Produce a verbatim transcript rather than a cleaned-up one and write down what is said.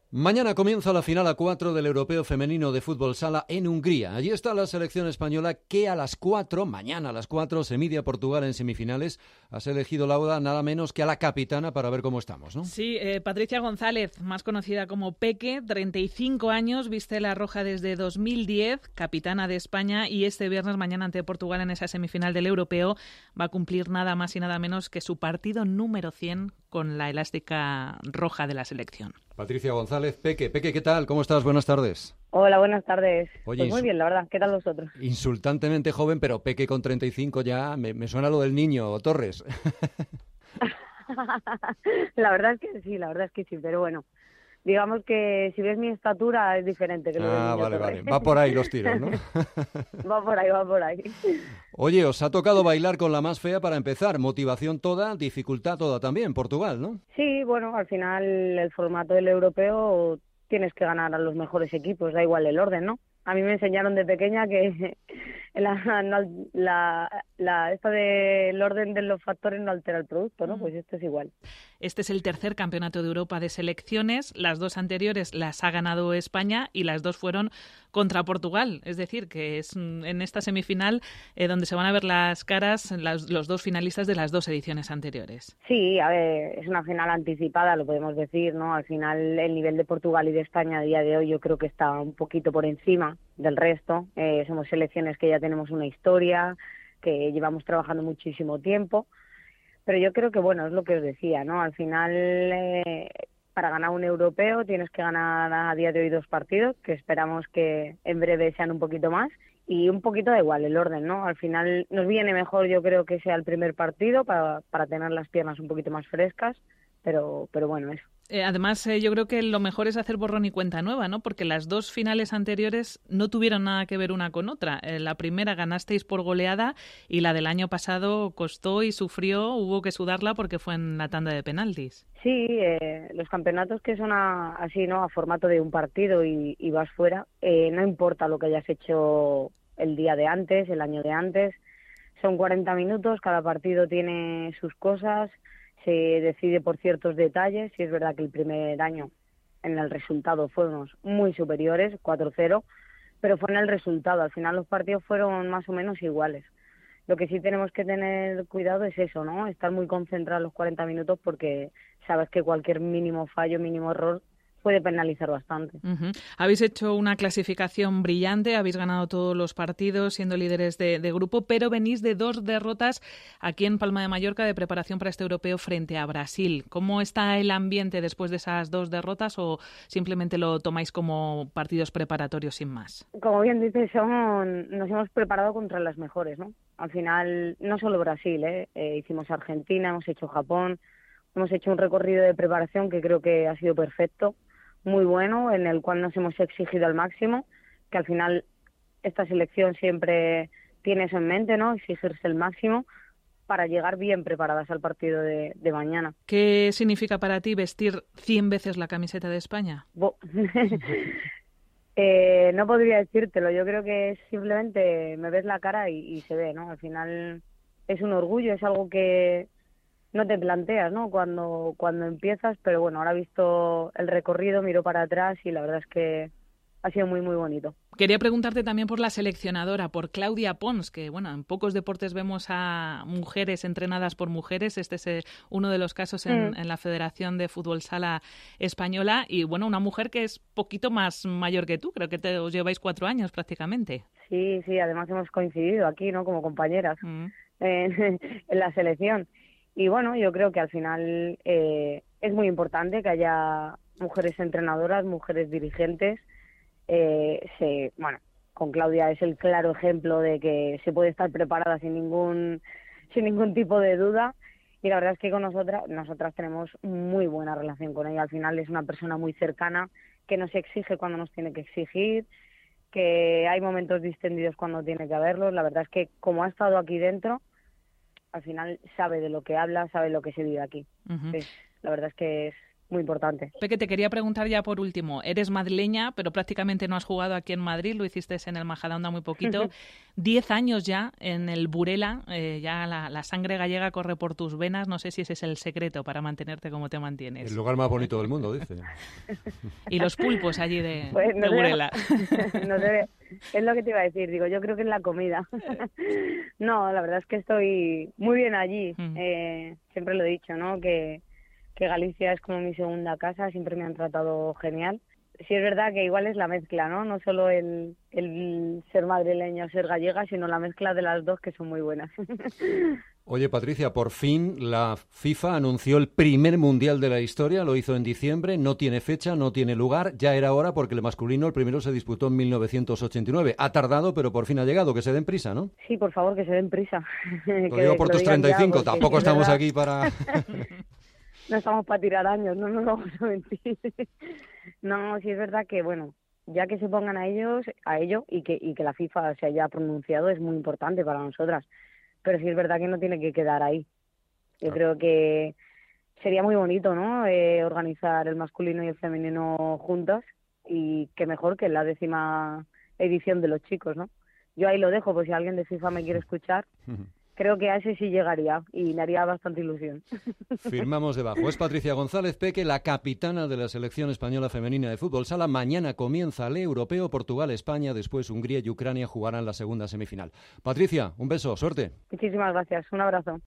Mañana comienza la final a cuatro del Europeo Femenino de Fútbol Sala en Hungría. Allí está la selección española que a las cuatro, mañana a las cuatro, se mide a Portugal en semifinales. Has elegido, Laura, nada menos que a la capitana para ver cómo estamos, ¿no? Sí, eh, Patricia González, más conocida como Peque, treinta y cinco años, viste la roja desde dos mil diez, capitana de España, y este viernes mañana ante Portugal en esa semifinal del Europeo va a cumplir nada más y nada menos que su partido número cien con la elástica roja de la selección. Patricia González, Peque. Peque, ¿qué tal? ¿Cómo estás? Buenas tardes. Hola, buenas tardes. Oye, pues muy bien, la verdad. ¿Qué tal vosotros? Insultantemente joven, pero Peque con treinta y cinco ya me, me suena lo del niño, Torres. La verdad es que sí, la verdad es que sí, pero bueno. Digamos que si ves mi estatura es diferente que lo del Ah, niño vale, Torres. vale. Va por ahí los tiros, ¿no? Va por ahí, va por ahí. Oye, os ha tocado bailar con la más fea para empezar. Motivación toda, dificultad toda también, Portugal, ¿no? Sí, bueno, al final el formato del europeo tienes que ganar a los mejores equipos, da igual el orden, ¿no? A mí me enseñaron de pequeña que la, la, la esta del orden de los factores no altera el producto, ¿no? Pues esto es igual. Este es el tercer campeonato de Europa de selecciones. Las dos anteriores las ha ganado España y las dos fueron contra Portugal. Es decir, que es en esta semifinal eh, donde se van a ver las caras las, los dos finalistas de las dos ediciones anteriores. Sí, a ver, es una final anticipada, lo podemos decir, ¿no? Al final el nivel de Portugal y de España a día de hoy yo creo que está un poquito por encima del resto. Eh, somos selecciones que ya tenemos una historia, que llevamos trabajando muchísimo tiempo. Pero yo creo que, bueno, es lo que os decía, ¿no? Al final, eh, para ganar un europeo tienes que ganar a día de hoy dos partidos, que esperamos que en breve sean un poquito más. Y un poquito da igual el orden, ¿no? Al final nos viene mejor, yo creo, que sea el primer partido para, para tener las piernas un poquito más frescas. Pero, pero bueno, eso. Eh, además, eh, yo creo que lo mejor es hacer borrón y cuenta nueva, ¿no? Porque las dos finales anteriores no tuvieron nada que ver una con otra. Eh, la primera ganasteis por goleada y la del año pasado costó y sufrió, hubo que sudarla porque fue en la tanda de penaltis. Sí, eh, los campeonatos que son a, así, ¿no? A formato de un partido y, y vas fuera, eh, no importa lo que hayas hecho el día de antes, el año de antes, son cuarenta minutos, cada partido tiene sus cosas, se decide por ciertos detalles. Sí es verdad que el primer año en el resultado fuimos muy superiores, cuatro cero, pero fue en el resultado. Al final los partidos fueron más o menos iguales. Lo que sí tenemos que tener cuidado es eso, ¿no? Estar muy concentrados los cuarenta minutos porque sabes que cualquier mínimo fallo, mínimo error puede penalizar bastante. Uh-huh. Habéis hecho una clasificación brillante, habéis ganado todos los partidos siendo líderes de, de grupo, pero venís de dos derrotas aquí en Palma de Mallorca de preparación para este europeo frente a Brasil. ¿Cómo está el ambiente después de esas dos derrotas o simplemente lo tomáis como partidos preparatorios sin más? Como bien dices, son, nos hemos preparado contra las mejores, ¿no? Al final, no solo Brasil, ¿eh? Eh, hicimos Argentina, hemos hecho Japón, hemos hecho un recorrido de preparación que creo que ha sido perfecto, muy bueno, en el cual nos hemos exigido al máximo, que al final esta selección siempre tiene eso en mente, ¿no? Exigirse el máximo para llegar bien preparadas al partido de, de mañana. ¿Qué significa para ti vestir cien veces la camiseta de España? Bo- eh, no podría decírtelo, yo creo que es simplemente me ves la cara y, y se ve, ¿no? Al final es un orgullo, es algo que no te planteas, ¿no? Cuando, cuando empiezas, pero bueno, ahora he visto el recorrido, miro para atrás y la verdad es que ha sido muy, muy bonito. Quería preguntarte también por la seleccionadora, por Claudia Pons, que bueno, en pocos deportes vemos a mujeres entrenadas por mujeres. Este es eh, uno de los casos en, mm. en la Federación de Fútbol Sala Española. Y bueno, una mujer que es poquito más mayor que tú, creo que te, os lleváis cuatro años prácticamente. Sí, sí, además hemos coincidido aquí, ¿no? Como compañeras mm. en, en la selección. Y bueno, yo creo que al final eh, es muy importante que haya mujeres entrenadoras, mujeres dirigentes. Eh, se, bueno, con Claudia es el claro ejemplo de que se puede estar preparada sin ningún, sin ningún tipo de duda. Y la verdad es que con nosotras, nosotras tenemos muy buena relación con ella. Al final es una persona muy cercana, que nos exige cuando nos tiene que exigir, que hay momentos distendidos cuando tiene que haberlos. La verdad es que como ha estado aquí dentro, al final sabe de lo que habla, sabe lo que se vive aquí. Uh-huh. Entonces, la verdad es que es muy importante. Peque, te quería preguntar ya por último, eres madrileña, pero prácticamente no has jugado aquí en Madrid, lo hiciste en el Majadahonda muy poquito. Diez años ya en el Burela, eh, ya la, la sangre gallega corre por tus venas, no sé si ese es el secreto para mantenerte como te mantienes. El lugar más bonito del mundo, dice. Y los pulpos allí de, pues no de Burela. No sé, es lo que te iba a decir, digo, yo creo que es la comida. No, la verdad es que estoy muy bien allí, mm. eh, siempre lo he dicho, ¿no?, que que Galicia es como mi segunda casa, siempre me han tratado genial. Sí es verdad que igual es la mezcla, ¿no? No solo el, el ser madrileña o ser gallega, sino la mezcla de las dos, que son muy buenas. Oye, Patricia, por fin la FIFA anunció el primer mundial de la historia, lo hizo en diciembre, no tiene fecha, no tiene lugar, ya era hora porque el masculino, el primero se disputó en mil novecientos ochenta y nueve. Ha tardado, pero por fin ha llegado, que se den prisa, ¿no? Sí, por favor, que se den prisa. Lo digo por tus treinta y cinco, tampoco estamos verdad. aquí para... No estamos para tirar años, no nos vamos a mentir. No, sí es verdad que, bueno, ya que se pongan a ellos, a ello, y que, y que la FIFA se haya pronunciado es muy importante para nosotras. Pero sí es verdad que no tiene que quedar ahí. Yo ah. creo que sería muy bonito, ¿no?, eh, organizar el masculino y el femenino juntos, y qué mejor que la décima edición de los chicos, ¿no? Yo ahí lo dejo, pues si alguien de FIFA me quiere escuchar... Creo que a ese sí llegaría y me haría bastante ilusión. Firmamos debajo. Es Patricia González Peque, la capitana de la selección española femenina de fútbol sala. Mañana comienza el europeo, Portugal, España, después Hungría y Ucrania jugarán la segunda semifinal. Patricia, un beso, suerte. Muchísimas gracias, un abrazo.